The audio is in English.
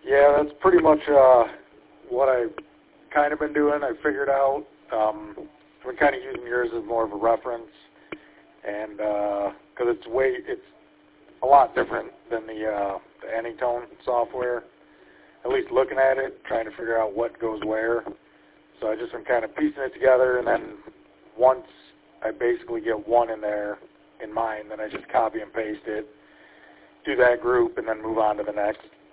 Yeah, that's pretty much what I've kind of been doing. I figured out I've been kind of using yours as more of a reference, and because it's a lot different than the Anytone software. At least looking at it, trying to figure out what goes where. So I just been kind of piecing it together, and then once I basically get one in there in mind, then I just copy and paste it, do that group, and then move on to the next.